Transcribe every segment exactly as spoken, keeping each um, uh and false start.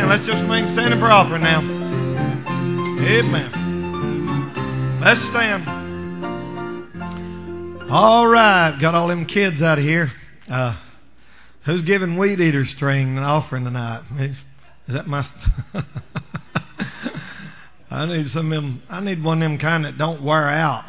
Amen. Let's just remain standing for offering now. Amen. Let's stand. All right. Got all them kids out of here. Uh, who's giving Weed Eater string an offering tonight? Is that my... I need some of them. I need one of them kind that don't wear out.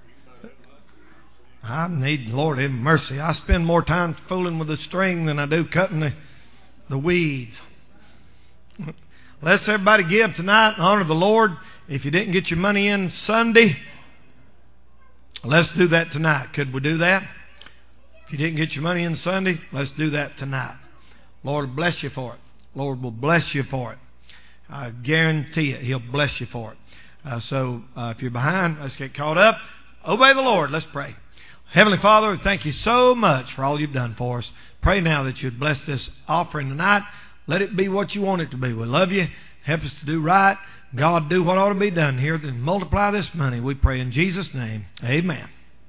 I need, Lord have mercy. I spend more time fooling with the string than I do cutting the, the weeds. Let's everybody give tonight and honor the Lord. If you didn't get your money in Sunday, let's do that tonight. Could we do that? If you didn't get your money in Sunday, let's do that tonight. Lord will bless you for it. Lord will bless you for it. I guarantee it. He'll bless you for it. Uh, so uh, if you're behind, let's get caught up. Obey the Lord. Let's pray. Heavenly Father, thank you so much for all you've done for us. Pray now that you'd bless this offering tonight. Let it be what you want it to be. We love you. Help us to do right. God, do what ought to be done here. Then multiply this money. We pray in Jesus' name. Amen.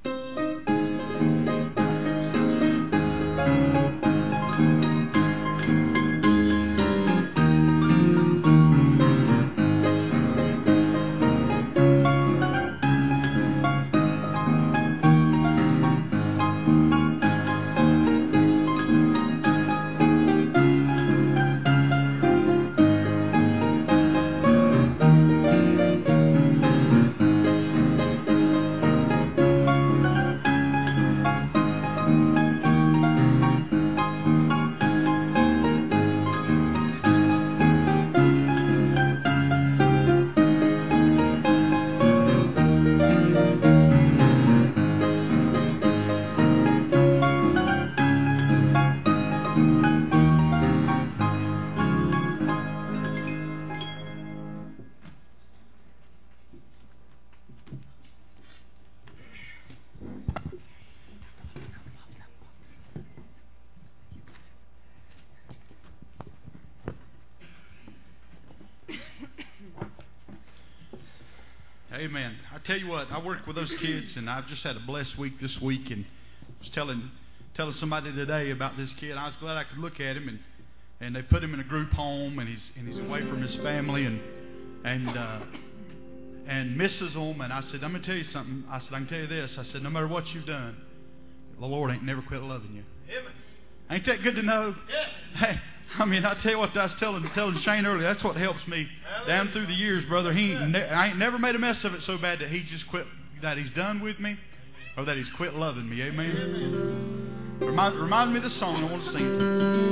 Amen. I tell you what, I work with those kids, and I've just had a blessed week this week, and I was telling telling somebody today about this kid. I was glad I could look at him, and, and they put him in a group home, and he's and he's away from his family, and and uh, and misses them. And I said, I'm gonna tell you something. I said, I can tell you this. I said, no matter what you've done, the Lord ain't never quit loving you. Amen. Ain't that good to know? Yeah. Hey, I mean, I tell you what I was telling telling Shane earlier. That's what helps me down through the years, brother. He ain't ne- I ain't never made a mess of it so bad that he just quit, that he's done with me, or that he's quit loving me. Amen. Amen. Remind, reminds me of this song. I want to sing it.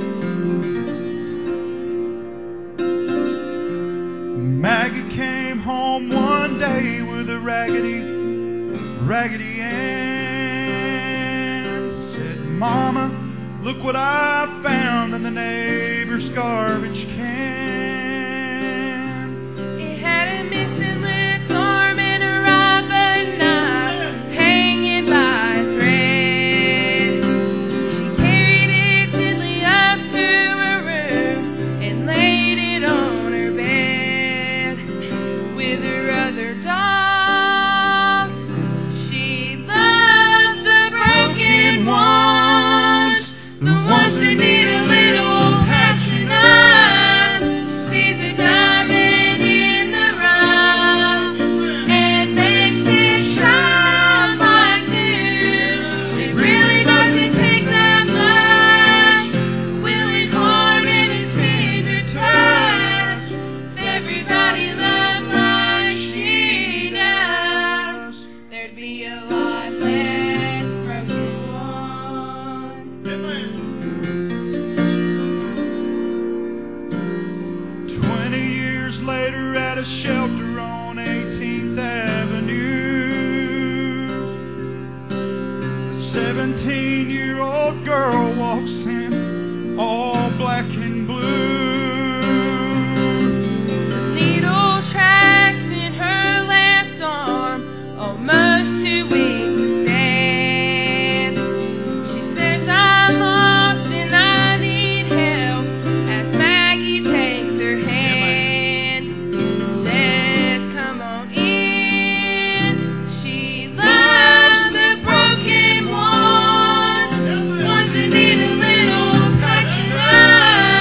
Maggie came home one day with a raggedy, raggedy Ann. Said, Mama, look what I found in the neighbor's garbage can. It had a missing left arm and a robber knife hanging by a thread. She carried it gently up to her room and laid it on her bed. With her other doll, she loved the broken ones. The ones that need a little patching up. Sees a diamond in the rough and makes it shine like new. It really doesn't take that much. Willing heart and his tender touch. Everybody loves like she does. There'd be a lot less broken ones. Twenty years later at a shelter on eighteenth Avenue, a seventeen-year-old girl walks in all black and blue. Needle tracks in her left arm, almost too weak to stand. She says, I'm lost and I need help, as Maggie takes her hand. Says, come on in. She loves the broken ones, ones that need a little patching up.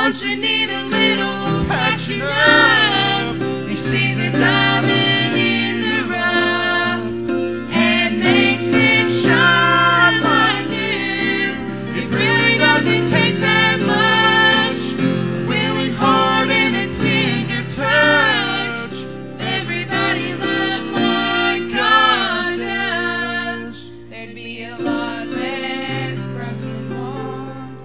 Don't you need a little patching up? He sees a diamond in the rough and makes it shine like new. It really doesn't take that much. Willing heart and a tender touch. Everybody loves what God does. There'd be a lot less broken hearts.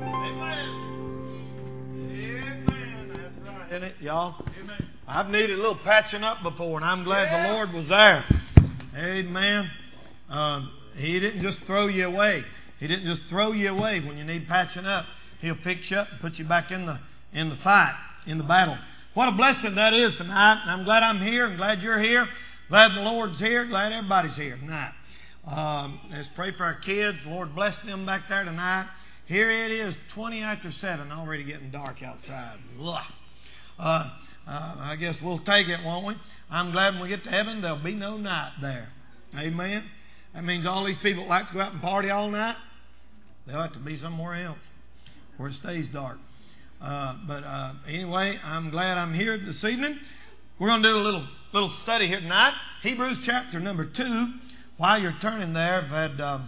That's right, isn't it, y'all? Amen. I've needed a little patching up before, and I'm glad yeah. the Lord was there. Amen. Um, he didn't just throw you away. He didn't just throw you away when you need patching up. He'll pick you up and put you back in the in the fight, in the battle. What a blessing that is tonight. And I'm glad I'm here. I'm glad you're here. Glad the Lord's here. Glad everybody's here tonight. Um, let's pray for our kids. Lord, bless them back there tonight. Here it is, twenty after seven, already getting dark outside. Ugh. Uh, uh, I guess we'll take it, won't we? I'm glad when we get to heaven, there'll be no night there. Amen. That means all these people that like to go out and party all night, they'll have to be somewhere else where it stays dark. Uh, but uh, anyway, I'm glad I'm here this evening. We're going to do a little little study here tonight. Hebrews chapter number two. While you're turning there, I've had um,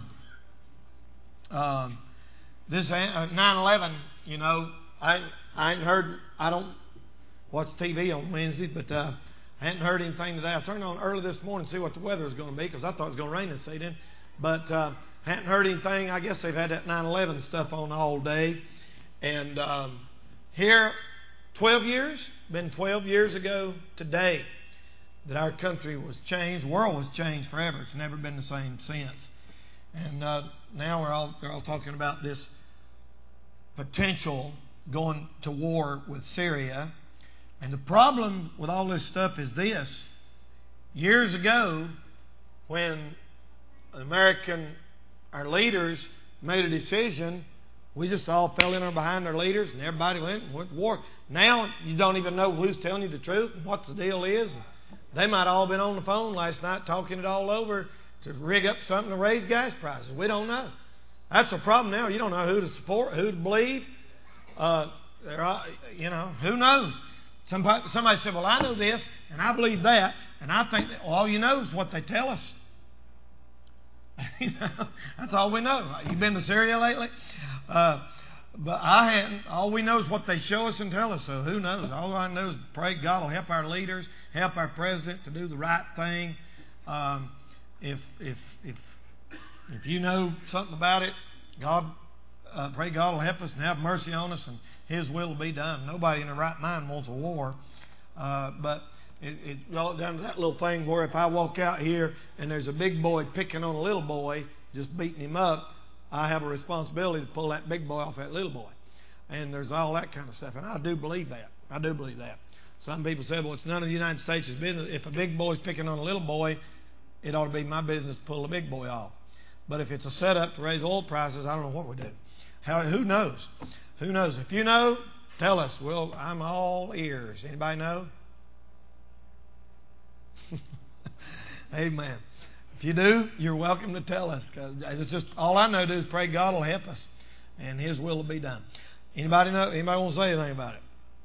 uh, this uh, nine eleven. You know, I I ain't heard. I don't watch T V on Wednesdays, but uh, I hadn't heard anything today. I turned on early this morning to see what the weather was going to be because I thought it was going to rain this evening. But uh, hadn't heard anything. I guess they've had that nine eleven stuff on all day. And um, here, twelve years, been twelve years ago today that our country was changed. The world was changed forever. It's never been the same since. And uh, now we're all, they're all talking about this potential going to war with Syria. And the problem with all this stuff is this. Years ago, when American, our leaders made a decision, we just all fell in behind our leaders and everybody went and went to war. Now you don't even know who's telling you the truth and what the deal is. They might have all been on the phone last night talking it all over to rig up something to raise gas prices. We don't know. That's the problem now. You don't know who to support, who to believe. Uh, you know, who knows? Somebody, somebody said, well, I know this, and I believe that, and I think that, well, all you know is what they tell us. You know, that's all we know. You been to Syria lately? Uh, but I hadn't. All we know is what they show us and tell us, so who knows? All I know is pray God will help our leaders, help our president to do the right thing. Um, if, if, if, if you know something about it, God, uh, pray God will help us and have mercy on us, and His will will be done. Nobody in their right mind wants a war. Uh, but it, it all down to that little thing where if I walk out here and there's a big boy picking on a little boy, just beating him up, I have a responsibility to pull that big boy off that little boy. And there's all that kind of stuff. And I do believe that. I do believe that. Some people say, well, it's none of the United States' business. If a big boy's picking on a little boy, it ought to be my business to pull the big boy off. But if it's a setup to raise oil prices, I don't know what we do. How, who knows? Who knows? If you know, tell us. Well, I'm all ears. Anybody know? Amen. If you do, you're welcome to tell us. Cause it's just all I know to do is pray God will help us, and His will will be done. Anybody know? Anybody want to say anything about it?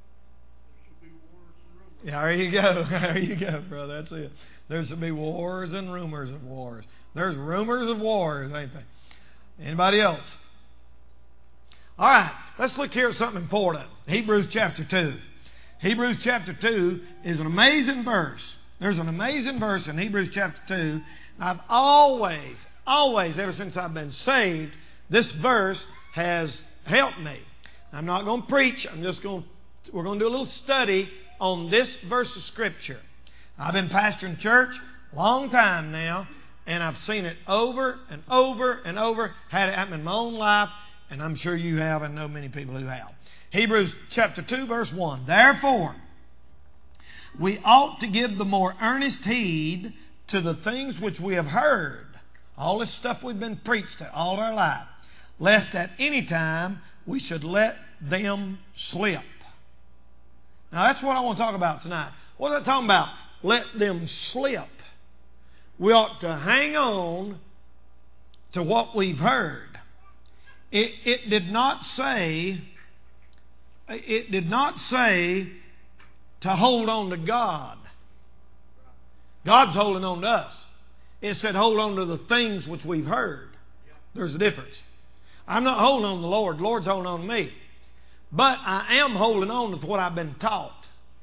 Yeah, there you go. There you go, brother. That's it. There's to be wars and rumors of wars. There's rumors of wars, ain't there? Anybody else? All right, let's look here at something important. Hebrews chapter two. Hebrews chapter two is an amazing verse. There's an amazing verse in Hebrews chapter two. I've always, always, ever since I've been saved, this verse has helped me. I'm not going to preach. I'm just going to, we're going to do a little study on this verse of Scripture. I've been pastoring church a long time now, and I've seen it over and over and over. Had it happen in my own life, and I'm sure you have and know many people who have. Hebrews chapter two, verse one. Therefore, we ought to give the more earnest heed to the things which we have heard. All this stuff we've been preached to all our life. Lest at any time we should let them slip. Now that's what I want to talk about tonight. What am I talking about? Let them slip. We ought to hang on to what we've heard. It, it did not say it did not say to hold on to God. God's holding on to us. It said hold on to the things which we've heard. There's a difference. I'm not holding on to the Lord. The Lord's holding on to me. But I am holding on to what I've been taught.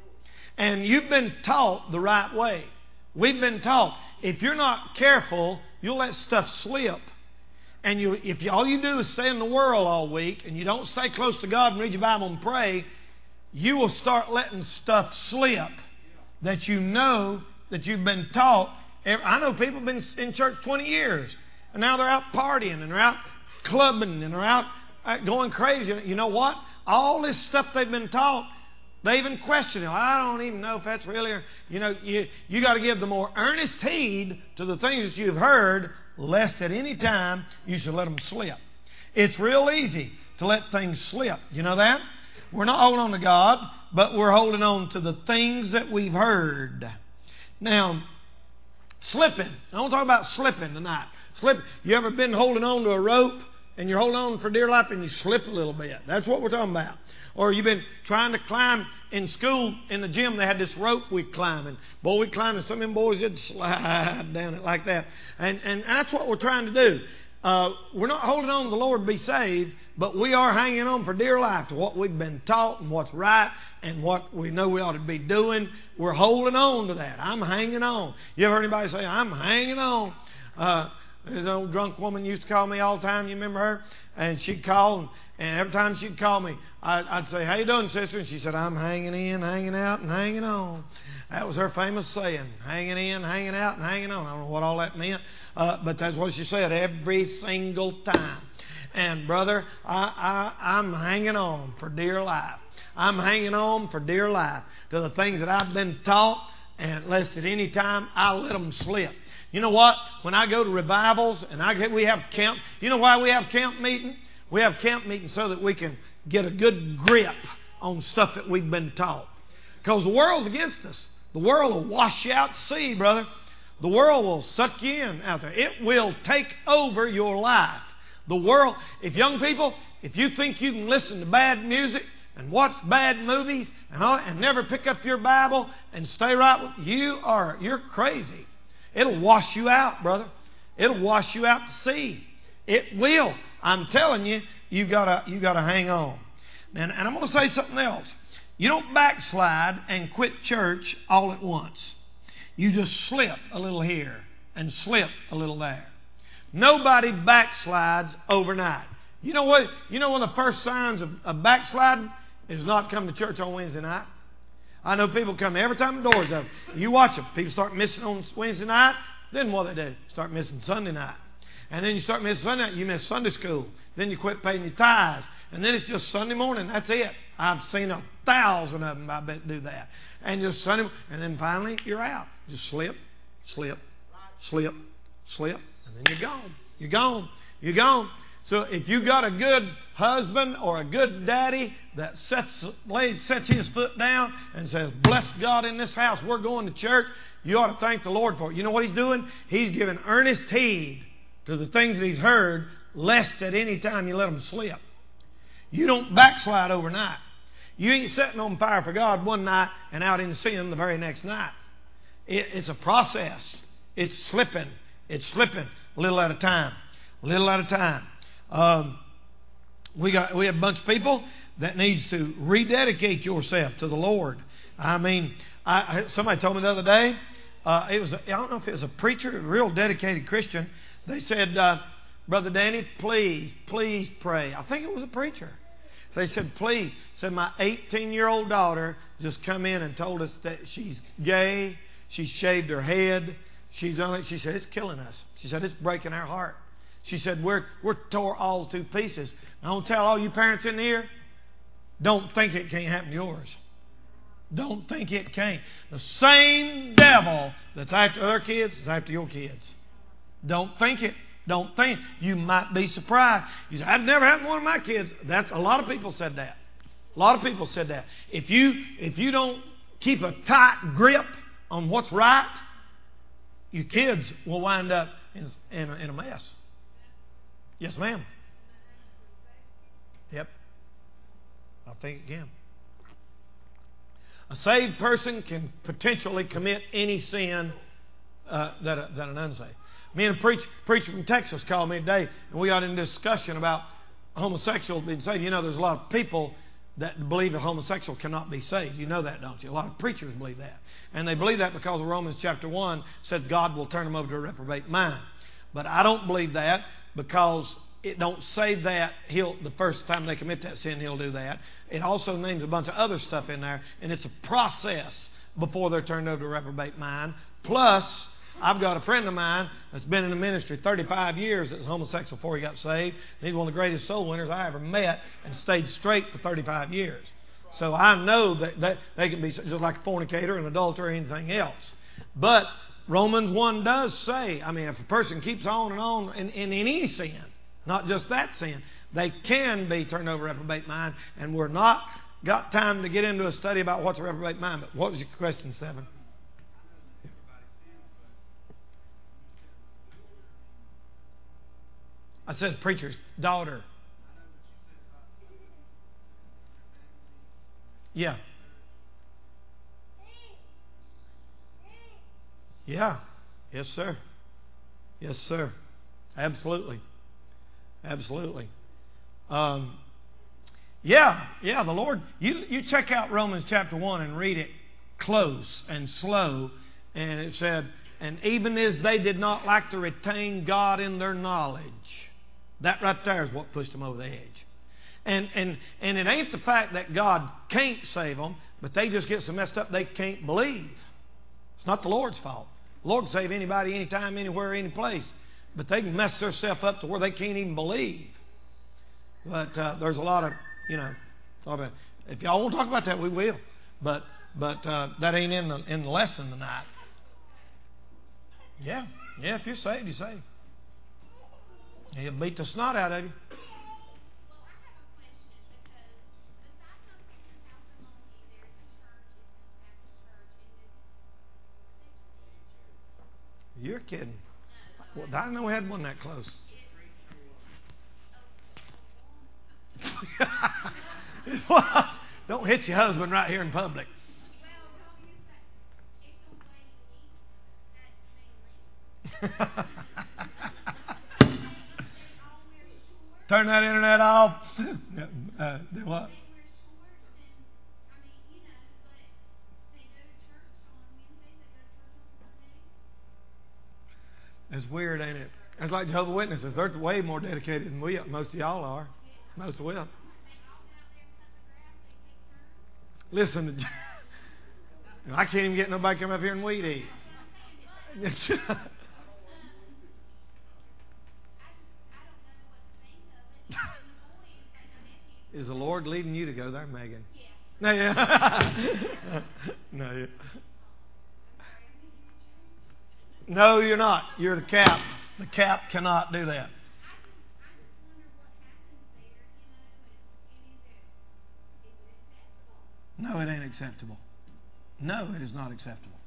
And you've been taught the right way. We've been taught. If you're not careful, you'll let stuff slip. And you, if you, all you do is stay in the world all week and you don't stay close to God and read your Bible and pray, you will start letting stuff slip that you know that you've been taught. I know people have been in church twenty years and now they're out partying and they're out clubbing and they're out going crazy. You know what? All this stuff they've been taught, they even question it. I don't even know if that's really, you know, you, you got to give the more earnest heed to the things that you've heard, lest at any time you should let them slip. It's real easy to let things slip. You know that? We're not holding on to God, but we're holding on to the things that we've heard. Now, slipping. I want to talk about slipping tonight. Slip. You ever been holding on to a rope and you're holding on for dear life and you slip a little bit? That's what we're talking about. Or you've been trying to climb in school, in the gym, they had this rope we'd climb. And boy, we'd climb and some of them boys would slide down it like that. And, and that's what we're trying to do. Uh, we're not holding on to the Lord to be saved, but we are hanging on for dear life to what we've been taught and what's right and what we know we ought to be doing. We're holding on to that. I'm hanging on. You ever heard anybody say, I'm hanging on? Uh, there's an old drunk woman used to call me all the time. You remember her? And she'd call, and, and every time she'd call me, I'd, I'd say, how you doing, sister? And she said, I'm hanging in, hanging out, and hanging on. That was her famous saying, hanging in, hanging out, and hanging on. I don't know what all that meant, uh, but that's what she said every single time. And, brother, I, I, I'm hanging on for dear life. I'm hanging on for dear life to the things that I've been taught, and lest at any time I let them slip. You know what? When I go to revivals and I get, we have camp, you know why we have camp meeting? We have camp meeting so that we can get a good grip on stuff that we've been taught. Because the world's against us. The world will wash you out to sea, brother. The world will suck you in out there. It will take over your life. The world, if young people, if you think you can listen to bad music and watch bad movies and all, and never pick up your Bible and stay right with you, are you're crazy. It'll wash you out, brother. It'll wash you out to sea. It will. I'm telling you, you gotta you gotta hang on. And, and I'm going to say something else. You don't backslide and quit church all at once. You just slip a little here and slip a little there. Nobody backslides overnight. You know what? You know one of the first signs of, of backsliding is not coming to church on Wednesday night. I know people come every time the door's open. You watch them. People start missing on Wednesday night. Then what they do? Start missing Sunday night. And then you start missing Sunday night. You miss Sunday school. Then you quit paying your tithes. And then it's just Sunday morning. That's it. I've seen a thousand of them, I bet, do that. And just Sunday. And then finally, you're out. Just slip, slip, slip, slip. And then you're gone. You're gone. You're gone. So if you got a good husband or a good daddy that sets lays, sets his foot down and says, bless God in this house, we're going to church, you ought to thank the Lord for it. You know what he's doing? He's giving earnest heed to the things that he's heard, lest at any time you let them slip. You don't backslide overnight. You ain't setting on fire for God one night and out in sin the very next night. It, it's a process. It's slipping. It's slipping a little at a time. A little at a time. Um, we got we have a bunch of people that needs to rededicate yourself to the Lord. I mean, I, somebody told me the other day, uh, it was a, I don't know if it was a preacher, a real dedicated Christian. They said, uh, Brother Danny, please, please pray. I think it was a preacher. They said, please. Said my eighteen-year-old daughter just come in and told us that she's gay. She shaved her head. She's done it. She said, it's killing us. She said, it's breaking our heart. She said, we're, we're tore all to pieces. I want to tell all you parents in here, don't think it can't happen to yours. Don't think it can't. The same devil that's after other kids is after your kids. Don't think it. Don't think. You might be surprised. You say, I've never had one of my kids. That's a lot of people said that. A lot of people said that. If you if you don't keep a tight grip on what's right, your kids will wind up in, in, in a mess. Yes, ma'am. Yep. I'll think again. A saved person can potentially commit any sin uh, that, a, that an unsaved. Me and a preach, preacher from Texas called me today, and we got into discussion about homosexuals being saved. You know, there's a lot of people that believe a homosexual cannot be saved. You know that, don't you? A lot of preachers believe that. And they believe that because Romans chapter one says God will turn them over to a reprobate mind. But I don't believe that, because it don't say that he'll the first time they commit that sin, he'll do that. It also names a bunch of other stuff in there, and it's a process before they're turned over to a reprobate mind. Plus, I've got a friend of mine that's been in the ministry thirty-five years that was homosexual before he got saved. And he's one of the greatest soul winners I ever met, and stayed straight for thirty-five years. So I know that, that they can be just like a fornicator, an adulterer, or anything else. But Romans one does say, I mean, if a person keeps on and on in, in any sin, not just that sin, they can be turned over to a reprobate mind. And we're not got time to get into a study about what's a reprobate mind. But what was your question, Stephen? I said preacher's daughter. Yeah. Yeah. Yes, sir. Yes, sir. Absolutely. Absolutely. Um, yeah. Yeah. The Lord. You you check out Romans chapter one and read it close and slow, and it said, and even as they did not like to retain God in their knowledge. That right there is what pushed them over the edge. And, and, and it ain't the fact that God can't save them, but they just get so messed up they can't believe. It's not the Lord's fault. The Lord can save anybody, anytime, anywhere, any place. But they can mess themselves up to where they can't even believe. But uh, there's a lot of, you know, if y'all want to talk about that, we will. But but uh, that ain't in the, in the lesson tonight. Yeah. Yeah, if you're saved, you're saved. He'll beat the snot out of you. You're kidding. Well, I didn't know we had one that close. Don't hit your husband right here in public. Turn that internet off. uh, do what? It's weird, ain't it? It's like Jehovah's Witnesses. They're way more dedicated than we, most of y'all are. Most of us. Listen, to, I can't even get nobody to come up here and weed eat. Is the Lord leading you to go there, Megan? No, yeah. no, no, you're not. You're the cap. The cap cannot do that. No, it ain't acceptable. No, it is not acceptable.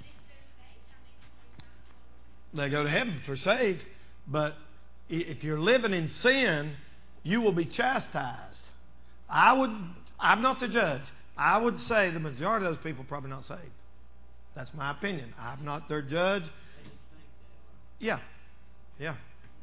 They go to heaven if they're saved, but if you're living in sin, you will be chastised. I would, I'm not the judge. I would say the majority of those people are probably not saved. That's my opinion. I'm not their judge. Yeah. Yeah.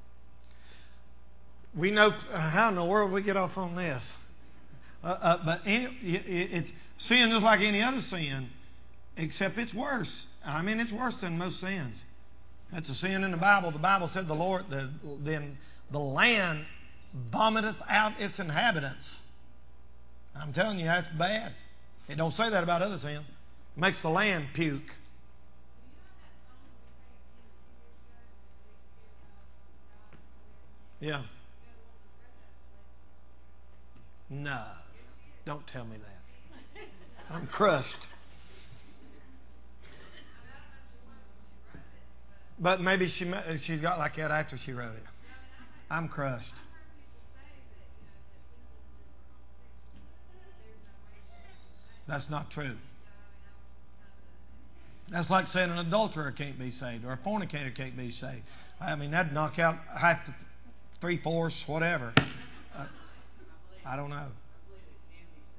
We know, how in the world we get off on this? Uh, uh, but any, it, it's sin just like any other sin, except it's worse. I mean, it's worse than most sins. That's a sin in the Bible. The Bible said the Lord, the, then the land vomiteth out its inhabitants. I'm telling you, that's bad. It don't say that about other sins. It makes the land puke. Yeah. No. Don't tell me that. I'm crushed. But maybe she she got like that after she wrote it. I'm crushed. That's not true. That's like saying an adulterer can't be saved or a fornicator can't be saved. I mean, that'd knock out half the three-fourths, whatever. Uh, I don't know.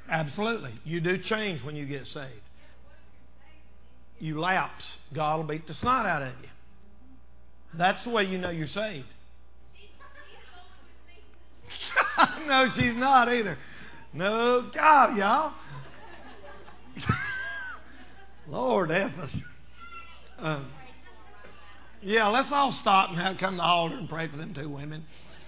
Absolutely. You do change when you get saved. You lapse, God will beat the snot out of you. That's the way you know you're saved. No, she's not either. No, God, y'all. Lord help us. Um, yeah, let's all stop and have come to the altar and pray for them two women.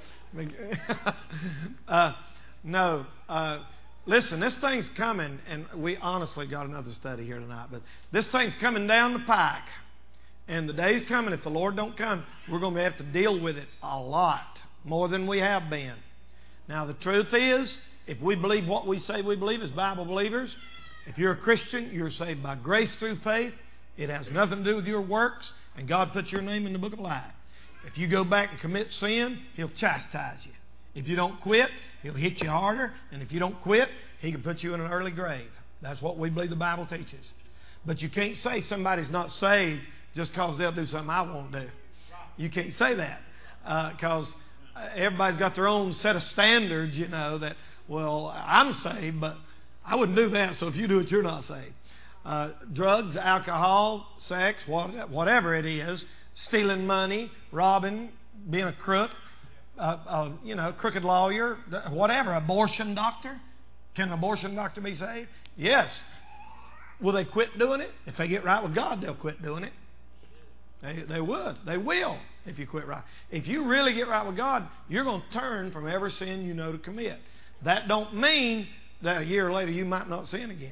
uh, no, uh, listen, this thing's coming, and we honestly got another study here tonight, but this thing's coming down the pike, and the day's coming. If the Lord don't come, we're going to have to deal with it a lot, more than we have been. Now, the truth is, if we believe what we say we believe as Bible believers, if you're a Christian, you're saved by grace through faith. It has nothing to do with your works, and God puts your name in the book of life. If you go back and commit sin, He'll chastise you. If you don't quit, He'll hit you harder, and if you don't quit, He can put you in an early grave. That's what we believe the Bible teaches. But you can't say somebody's not saved just because they'll do something I won't do. You can't say that because uh, everybody's got their own set of standards, you know, that, well, I'm saved, but I wouldn't do that, so if you do it, you're not saved. Uh, drugs, alcohol, sex, what, whatever it is, stealing money, robbing, being a crook, uh, uh, you know, crooked lawyer, whatever, abortion doctor. Can an abortion doctor be saved? Yes. Will they quit doing it? If they get right with God, they'll quit doing it. They, they would. They will if you quit right. If you really get right with God, you're going to turn from every sin you know to commit. That don't mean that a year later you might not sin again.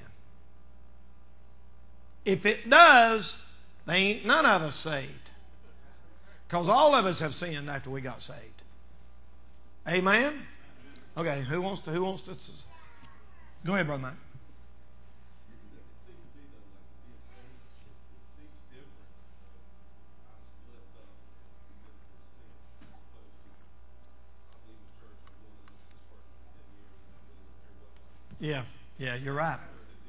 If it does, they ain't none of us saved. Because all of us have sinned after we got saved. Amen? Okay, who wants to, who wants to? Go ahead, Brother Mike. Yeah, yeah, you're right.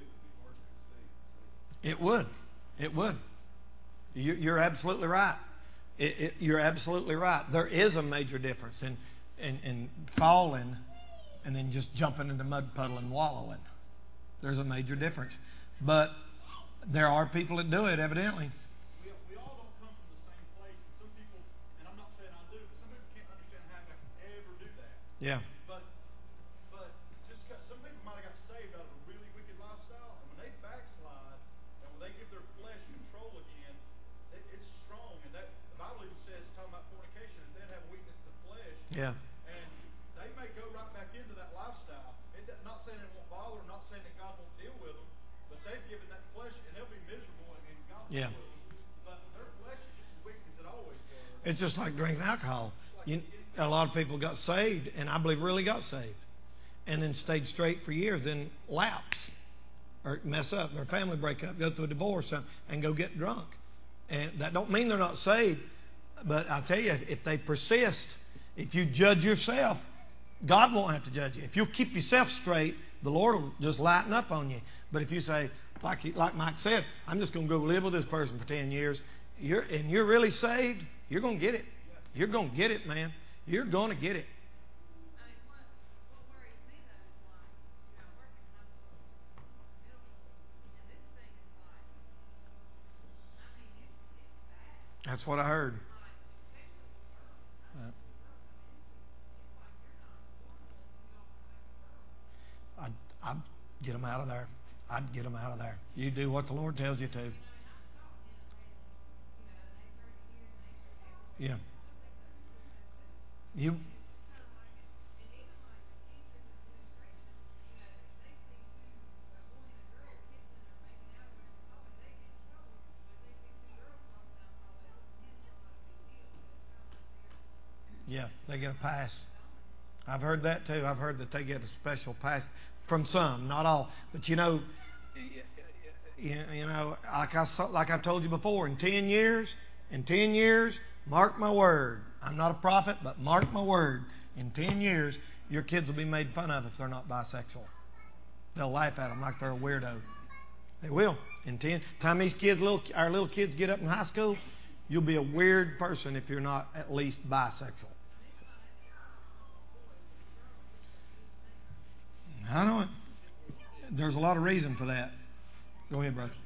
It would. It would. You, you're absolutely right. It, it, you're absolutely right. There is a major difference in, in, in falling and then just jumping in the mud puddle and wallowing. There's a major difference. But there are people that do it, evidently. We, we all don't come from the same place. And some people, and I'm not saying I do, but some people can't understand how I can ever do that. Yeah. But but just got, some people might have got saved out of a really wicked lifestyle, and when they backslide, and when they give their flesh control again, it, it's strong. And that the Bible even says, talking about fornication, and then have weakness to the flesh. Yeah. And they may go right back into that lifestyle. It, not saying it won't bother them, not saying that God won't deal with them, but they've given that flesh, and they'll be miserable, and God will Yeah. deal with them. But their flesh is just as weak as it always was. It's just like drinking alcohol. You, a lot of people got saved, and I believe really got saved, and then stayed straight for years, then lapse or mess up, their family break up, go through a divorce, and go get drunk. And that don't mean they're not saved, but I'll tell you, if they persist, if you judge yourself, God won't have to judge you. If you'll keep yourself straight, the Lord will just lighten up on you. But if you say, like he, like Mike said, I'm just going to go live with this person for ten years, you're, and you're really saved, you're going to get it. You're going to get it, man. You're going to get it. That's what I heard. Uh, I'd, I'd get them out of there. I'd get them out of there. You do what the Lord tells you to. Yeah. You. Yeah, they get a pass. I've heard that too. I've heard that they get a special pass from some, not all. But you know, you, you know, like I like I told you before, in ten years, in ten years, mark my word. I'm not a prophet, but mark my word. In ten years, your kids will be made fun of if they're not bisexual. They'll laugh at them like they're a weirdo. They will. In ten time these kids, little our little kids get up in high school, you'll be a weird person if you're not at least bisexual. I know it. there's a lot of reason for that. Go ahead, brother.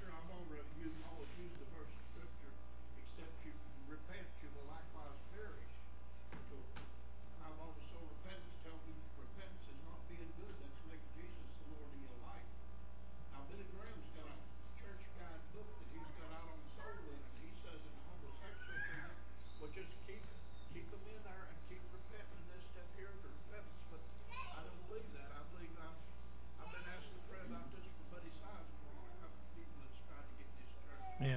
Yeah.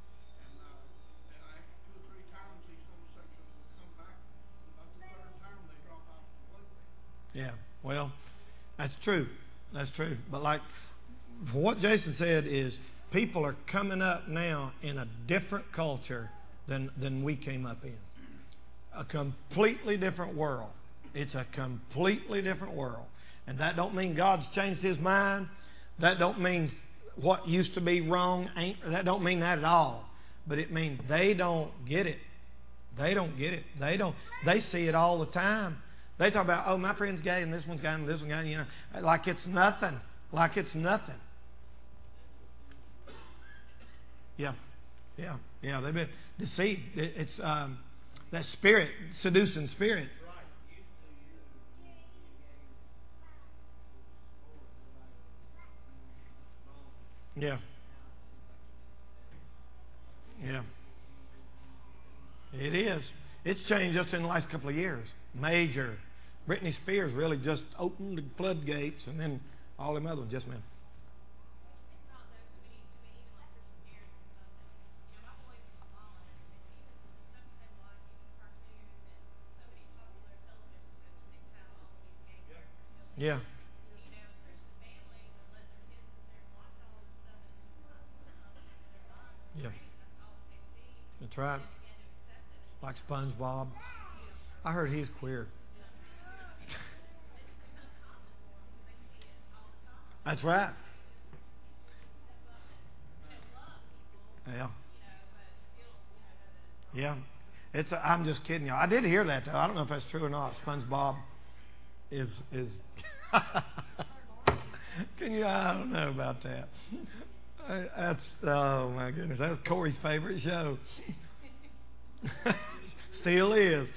Yeah. Well, that's true. That's true. But like what Jason said is people are coming up now in a different culture than than we came up in. A completely different world. It's a completely different world. And that don't mean God's changed his mind. That don't mean what used to be wrong ain't. That don't mean that at all. But it means they don't get it. They don't get it. They don't. They see it all the time. They talk about, oh, my friend's gay and this one's gay and this one's gay. You know, like it's nothing. Like it's nothing. Yeah, yeah, yeah. They've been deceived. It's um, that spirit, seducing spirit. Yeah. Yeah. It is. It's changed just in the last couple of years. Major. Britney Spears really just opened the floodgates, and then all them other ones just went. Yeah. Yeah. That's right. Like SpongeBob. I heard he's queer. That's right. Yeah. Yeah. It's a, I'm just kidding y'all. I did hear that though. I don't know if that's true or not. SpongeBob is is Can you I don't know about that. That's oh my goodness. That's Corey's favorite show. Still is.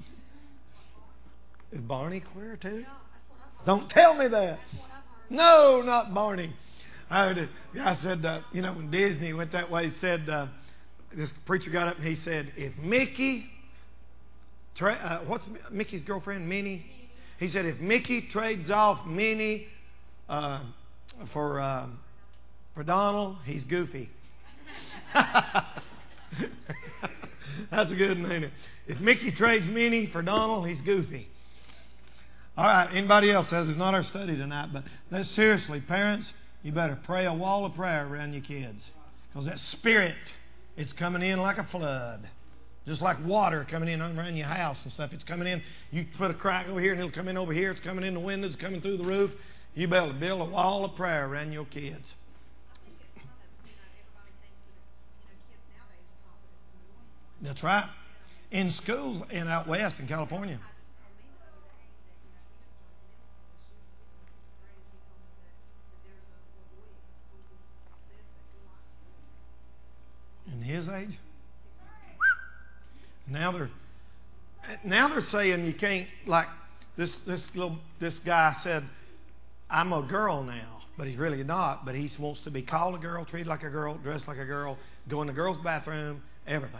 Is Barney queer too? Don't tell me that. No, not Barney. I heard it. I said, uh, you know, when Disney went that way, he said, uh, this preacher got up and he said, if Mickey, tra- uh, what's Mickey's girlfriend, Minnie? He said, if Mickey trades off Minnie uh, for uh, for Donald, he's goofy. That's a good one, ain't it? If Mickey trades Minnie for Donald, he's goofy. All right, anybody else says it's not our study tonight, but that's seriously, parents, you better pray a wall of prayer around your kids. Because that spirit, it's coming in like a flood. Just like water coming in around your house and stuff. It's coming in. You put a crack over here and it'll come in over here. It's coming in the windows, it's coming through the roof. You better build a wall of prayer around your kids. That's right. In schools and out west in California. In his age? Now they're now they're saying you can't, like this this little this guy said, I'm a girl now, but he's really not, but he wants to be called a girl, treated like a girl, dressed like a girl, go in the girls' bathroom, everything.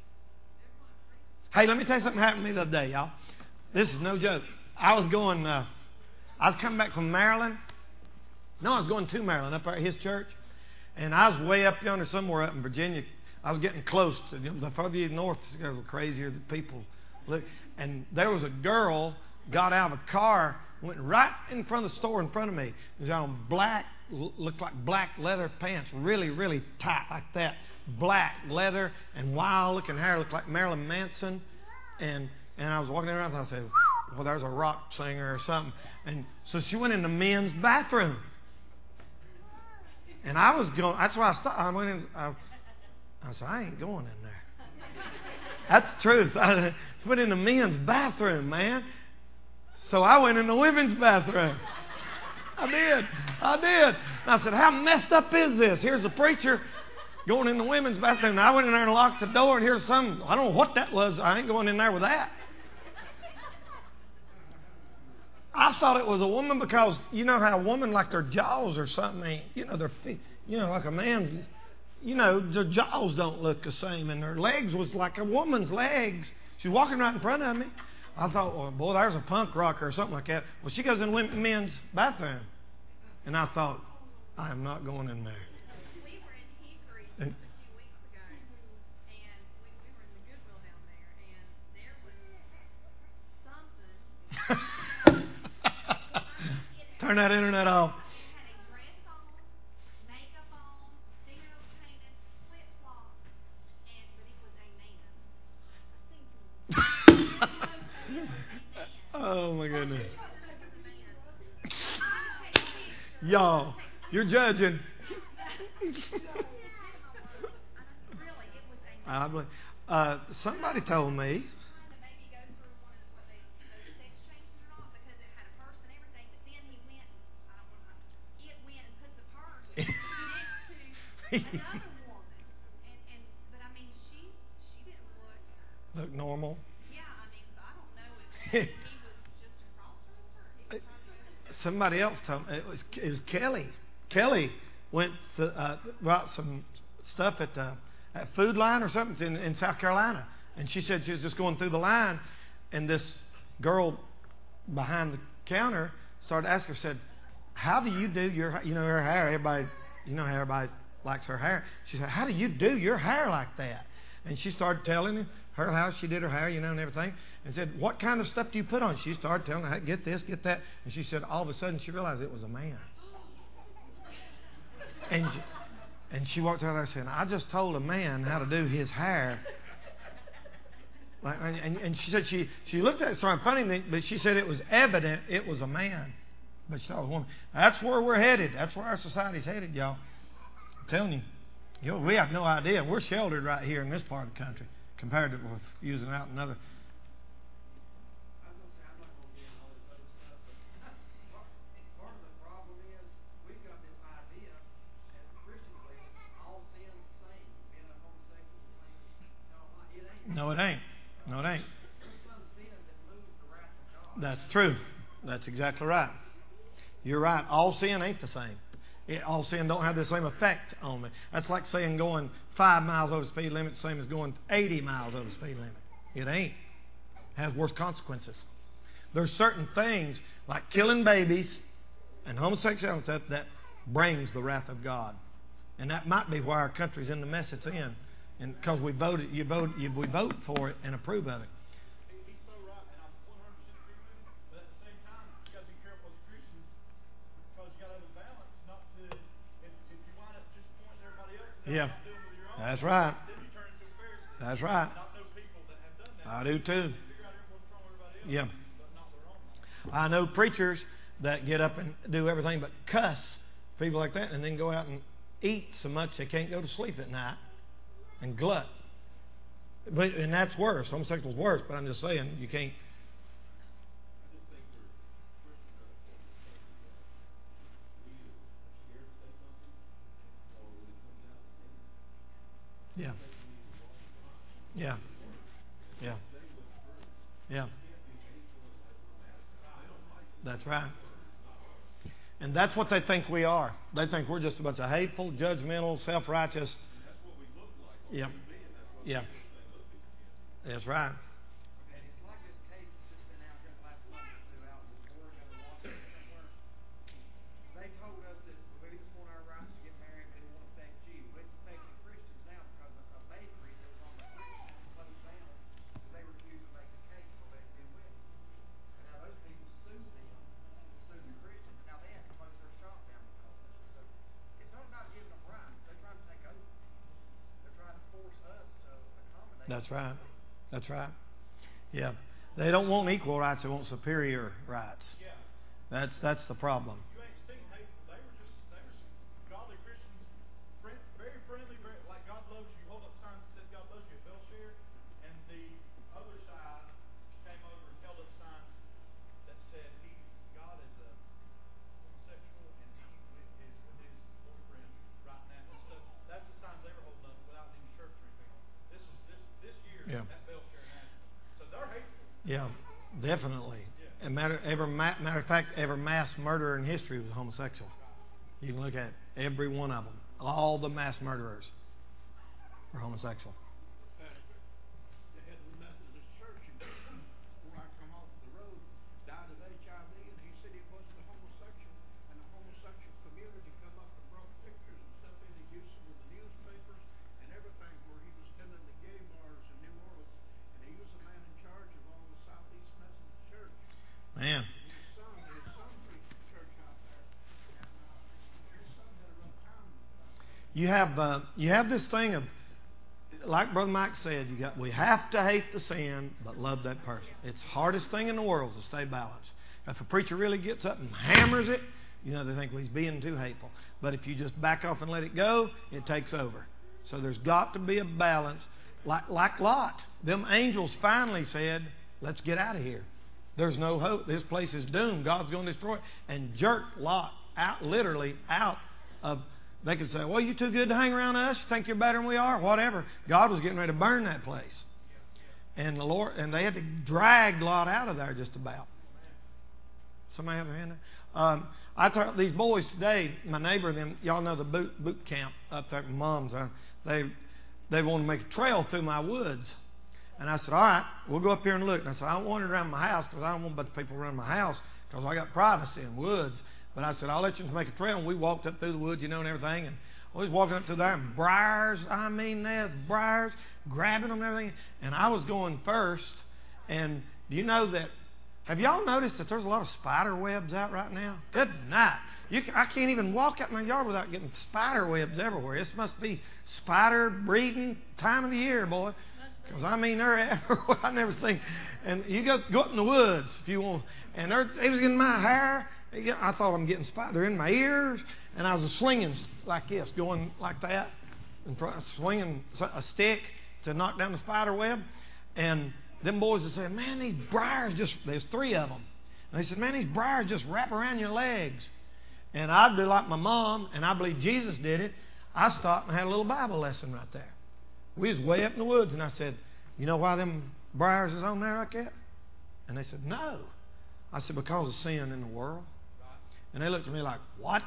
Hey, let me tell you something happened to me the other day, y'all. This is no joke. I was going, uh, I was coming back from Maryland. No, I was going to Maryland, up at his church. And I was way up yonder somewhere up in Virginia. I was getting close to, the further you north, the crazier the people look. And there was a girl got out of a car, went right in front of the store in front of me. It was on black, looked like black leather pants, really, really tight like that. Black leather and wild looking hair, looked like Marilyn Manson. And and I was walking around and I said, well, there's a rock singer or something. And so she went in the men's bathroom. And I was going, that's why I stopped. I went in, I, I said, I ain't going in there. That's the truth. I went in the men's bathroom, man. So I went in the women's bathroom. I did. I did. And I said, how messed up is this? Here's a preacher going in the women's bathroom. And I went in there and locked the door, and here's some, I don't know what that was. I ain't going in there with that. I thought it was a woman because you know how a woman, like their jaws or something, you know, their feet, you know, like a man's, you know, their jaws don't look the same, and their legs was like a woman's legs. She's walking right in front of me. I thought, well, boy, there's a punk rocker or something like that. Well, she goes in the men's bathroom, and I thought, I am not going in there. We were in Hickory just a few weeks ago, and we, we were in the Goodwill down there, and there was something. Turn that internet off. It had a dress on, makeup on, fingernails painted, flip flops, and but it was a man. I've seen some. Oh my goodness. Y'all, you're judging. I believe. Uh, somebody told me. Another woman, and, and but I mean, she she didn't look Look normal. Yeah, I mean, so I don't know if he was just a crossdresser. He was trying to- Somebody else told me it was it was Kelly. Kelly went to uh, bought some stuff at the at Food Line or something in, in South Carolina, and she said she was just going through the line, and this girl behind the counter started asking her, said, "How do you do your you know her hair? Everybody you know how everybody likes her hair." She said, "How do you do your hair like that?" And she started telling her how she did her hair, you know, and everything. And said, "What kind of stuff do you put on?" She started telling her, "Get this, get that." And she said, all of a sudden, she realized it was a man. And she, and she walked out there saying, "I just told a man how to do his hair." Like, and, and she said she, she looked at it, started funny, but she said it was evident it was a man. But she thought it was a woman. That's where we're headed. That's where our society's headed, y'all. I'm telling you. You know, we have no idea. We're sheltered right here in this part of the country compared to with using out another. No, it ain't. No, it ain't. That's true. That's exactly right. You're right. All sin ain't the same. It, all sin don't have the same effect on me. That's like saying going five miles over the speed limit, the same as going eighty miles over the speed limit. It ain't. It has worse consequences. There's certain things like killing babies and homosexuality that, that brings the wrath of God, and that might be why our country's in the mess it's in, and because we voted, you vote, you, we vote for it and approve of it. He's so right, and I'm one hundred percent agree with him. But at the same time, you got to be careful as Christians because you got to have a balance, not to if, if you wind up just pointing to everybody else and Yeah, not doing with your own. that's right. Then you turn into a Pharisee. That's right. Not know people that have done that. I do too. Figure out what's wrong with everybody else, Yeah. but not their own. I know preachers that get up and do everything but cuss people like that, and then go out and eat so much they can't go to sleep at night and glut. But and that's worse. Homosexual's worse. But I'm just saying you can't. Yeah. Yeah. Yeah. Yeah. That's right. And that's what they think we are. They think we're just a bunch of hateful, judgmental, self-righteous. Yeah. Yeah. That's right. And it's like this case that's just been out here the last month or two out in Oregon or Washington somewhere. They told us that we just want our rights to get married, but it won't affect you. But it's affecting Christians now because a, a bakery that was on the Christian closed down because they refused to make a cake for lesbian weddings. And now those people sued them, sued the Christians, and now they have to close their shop down because of it. So it's not about giving them rights. They're trying to take over. They're trying to force us to accommodate. That's right. That's right. Yeah. They don't want equal rights. They want superior rights. Yeah. That's that's the problem. You ain't seen hateful. They were just they were some godly Christians, friend, very friendly, very like God loves you. Hold up signs that said God loves you at Bellshare, and the other side came over and held up signs that said he God is a homosexual. Definitely. And matter, every, matter of fact, every mass murderer in history was homosexual. You can look at every one of them. All the mass murderers were homosexual. The head of the Methodist Church where I come off the road died of H I V, and he said he wasn't a homosexual, and the homosexual community come up and brought pictures and stuff in. He used them in the newspapers and everything where he was tending the gay bars in New Orleans, and he was the man in charge of all the Southeast Methodist Church. Man. His son, his son preached the church out there, and uh, his son had a rough time with that. You have uh, you have this thing of, like Brother Mike said, you got we have to hate the sin but love that person. It's the hardest thing in the world to stay balanced. If a preacher really gets up and hammers it, you know they think well, he's being too hateful. But if you just back off and let it go, it takes over. So there's got to be a balance. Like like Lot, them angels finally said, "Let's get out of here. There's no hope. This place is doomed. God's going to destroy it," and jerked Lot out, literally out of. They could say, well, you too good to hang around us? You think you're better than we are? Whatever. God was getting ready to burn that place. And the Lord, and they had to drag Lot out of there just about. Somebody have their hand there? Um, I taught these boys today, my neighbor, them, y'all know the boot, boot camp up there at Mom's. Uh, they, they wanted to make a trail through my woods. And I said, all right, we'll go up here and look. And I said, I don't want it around my house because I don't want a bunch of people around my house because I got privacy in woods. But I said, I'll let you make a trail. And we walked up through the woods, you know, and everything. And I was walking up to there, and briars, I mean, there's briars, grabbing them and everything. And I was going first. And do you know that, have y'all noticed that there's a lot of spider webs out right now? Good night. You can, I can't even walk out in my yard without getting spider webs everywhere. This must be spider breeding time of the year, boy. Because, I mean, they're everywhere. I never seen. And you go, go up in the woods if you want. And they're, they was in my hair. I thought I'm getting spot. They're in my ears, and I was slinging like this, going like that, and swinging a stick to knock down the spider web. And them boys would say, "Man, these briars just." There's three of them. And they said, "Man, these briars just wrap around your legs." And I'd be like my mom, and I believe Jesus did it. I stopped and had a little Bible lesson right there. We was way up in the woods, and I said, "You know why them briars is on there like that?" And they said, "No." I said, "Because of sin in the world." And they looked at me like, "What?"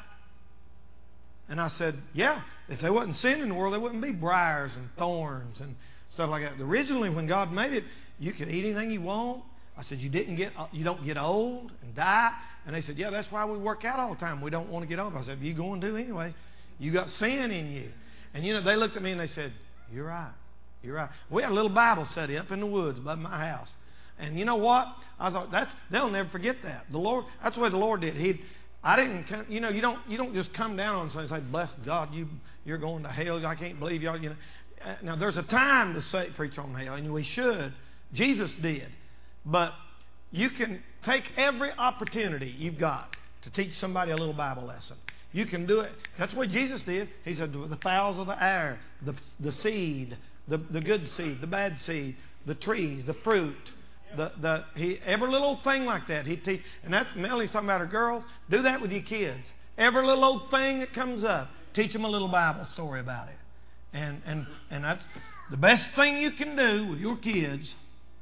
And I said, "Yeah, if there wasn't sin in the world, there wouldn't be briars and thorns and stuff like that." Originally, when God made it, you could eat anything you want. I said, "You didn't get, you don't get old and die." And they said, "Yeah, that's why we work out all the time. We don't want to get old." I said, "You going to anyway. You got sin in you." And you know, they looked at me and they said, "You're right. You're right." We had a little Bible study up in the woods above my house. And you know what? I thought that's they'll never forget that. The Lord, that's the way the Lord did. He, I didn't, you know, you don't, you don't just come down on somebody and say, "Bless God, you, you're going to hell. I can't believe y'all." You know, now there's a time to say preach on hell, and we should. Jesus did, but you can take every opportunity you've got to teach somebody a little Bible lesson. You can do it. That's what Jesus did. He said, "The fowls of the air, the the seed, the the good seed, the bad seed, the trees, the fruit." The the he every little thing like that he teach, and that Melanie's talking about her girls. Do that with your kids. Every little old thing that comes up, teach them a little Bible story about it, and and and that's the best thing you can do with your kids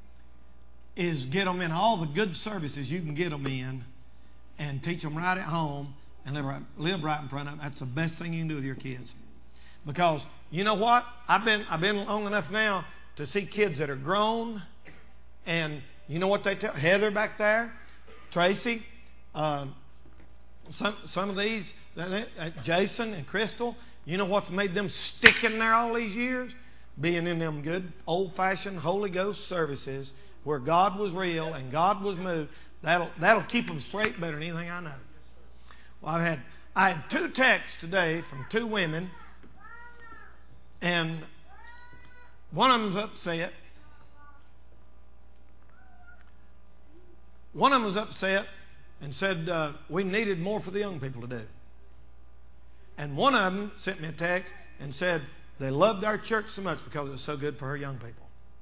is get them in all the good services you can get them in, and teach them right at home and live right live right in front of them. That's the best thing you can do with your kids, because you know what? I've been I've been long enough now to see kids that are grown. And you know what they tell Heather back there, Tracy, uh, some some of these, uh, Jason and Crystal. You know what's made them stick in there all these years? Being in them good old-fashioned Holy Ghost services where God was real and God was moved. That'll that'll keep them straight better than anything I know. Well, I've had I had two texts today from two women, and one of them's upset. One of them was upset and said uh, we needed more for the young people to do. And one of them sent me a text and said they loved our church so much because it was so good for her young people.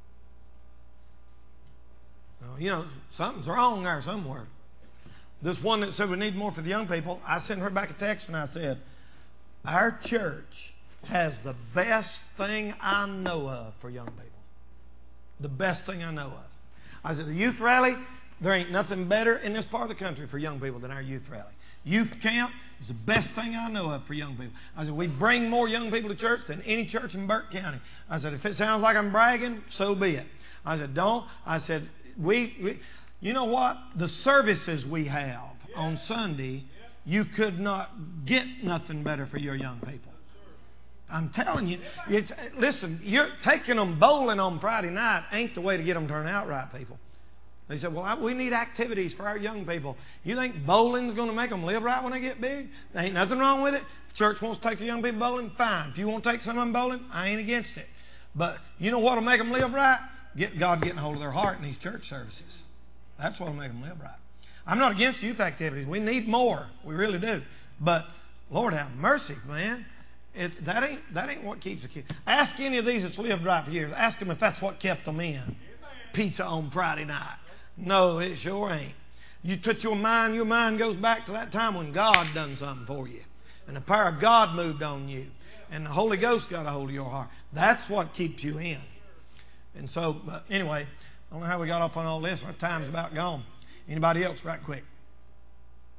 Now, you know, something's wrong there somewhere. This one that said we need more for the young people, I sent her back a text and I said, our church has the best thing I know of for young people. The best thing I know of. I said, the youth rally, There ain't nothing better in this part of the country for young people than our youth rally. Youth camp is the best thing I know of for young people. I said, we bring more young people to church than any church in Burke County. I said, if it sounds like I'm bragging, so be it. I said, don't. I said, we, we you know what? The services we have on Sunday, you could not get nothing better for your young people. I'm telling you, it's, listen, you're taking them bowling on Friday night ain't the way to get them turned out right, people. They said, well, I, we need activities for our young people. You think bowling's going to make them live right when they get big? There ain't nothing wrong with it. If the church wants to take your young people bowling, fine. If you want to take some of them bowling, I ain't against it. But you know what will make them live right? Get God getting a hold of their heart in these church services. That's what will make them live right. I'm not against youth activities. We need more. We really do. But, Lord have mercy, man. It, that ain't that ain't what keeps the kids. Ask any of these that's lived right for years. Ask them if that's what kept them in. Pizza on Friday night. No, it sure ain't. You put your mind, your mind goes back to that time when God done something for you. And the power of God moved on you. And the Holy Ghost got a hold of your heart. That's what keeps you in. And so, but anyway, I don't know how we got up on all this. Our time's about gone. Anybody else right quick?